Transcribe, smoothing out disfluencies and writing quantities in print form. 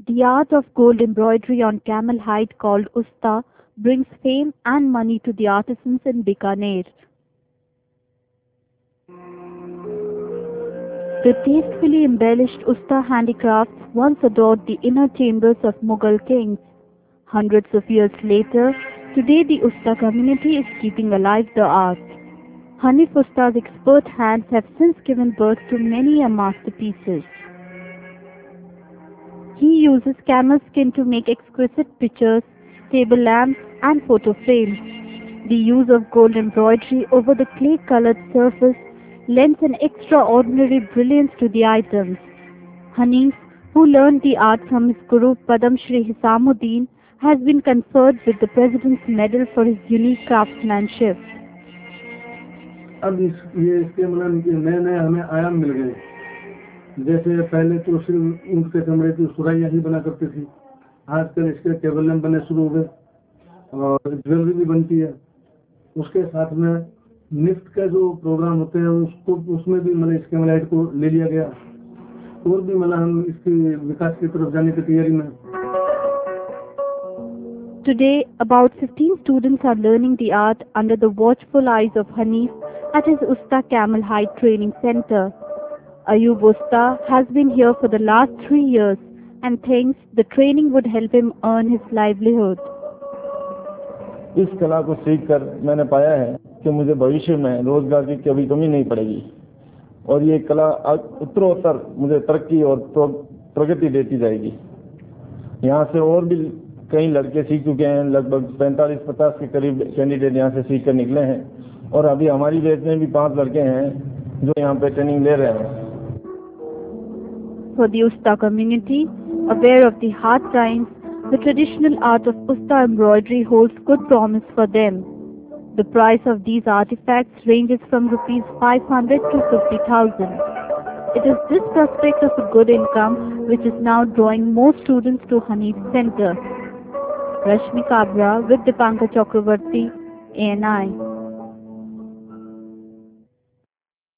The art of gold embroidery on camel hide called Usta brings fame and money to the artisans in Bikaner. The tastefully embellished Usta handicrafts once adored the inner chambers of Mughal kings. Hundreds of years later, today the Usta community is keeping alive the art. Hanif Usta's expert hands have since given birth to many a masterpieces. He uses camel skin to make exquisite pictures, table lamps, and photo frames. The use of gold embroidery over the clay-colored surface lends an extraordinary brilliance to the items. Hanif, who learned the art from his guru Padam Shri Hisamuddin, has been conferred with the President's Medal for his unique craftsmanship. अब ये इसके मतलब नए नए हमें आयाम मिल गए। जैसे पहले तो सिर्फ ऊँट के चमड़े की सुराइयाँ ही बना करती थी, आजकल इसके टेबल लैंप बनने शुरू हो गए और ज्वेलरी भी बनती है। उसके साथ में निफ्ट का जो प्रोग्राम होते हैं उसको उसमें भी मतलब इसके मलाइट को ले लिया गया और भी मतलब हम इसकी विकास की तरफ जाने की तैयारी में। Today, about 15 students are learning the art under the watchful eyes of Hanif at his Usta Camel Hide Training Center. Ayub Usta has been here for the last 3 years and thinks the training would help him earn his livelihood. इस कला को सीखकर मैंने पाया है कि मुझे भविष्य में रोजगार की कभी कमी नहीं पड़ेगी और ये कला उत्तरोत्तर मुझे तरक्की और प्रगति देती जाएगी। यहाँ से और भी कई लड़के सीख चुके हैं, लगभग 45-50 के करीब कैंडिडेट यहाँ से सीख कर निकले हैं और अभी हमारी बैच में भी 5 लड़के हैं जो यहाँ पे ट्रेनिंग ले रहे हैं। For the Usta community, aware of the hard times, the traditional art of Usta embroidery holds good promise for them. The price of these artifacts ranges from Rs 500 to 50,000. It is this prospect of a good income which is now drawing more students to Hanif Center. Rashmi Kabra with Dipankar Chakravarti, ANI.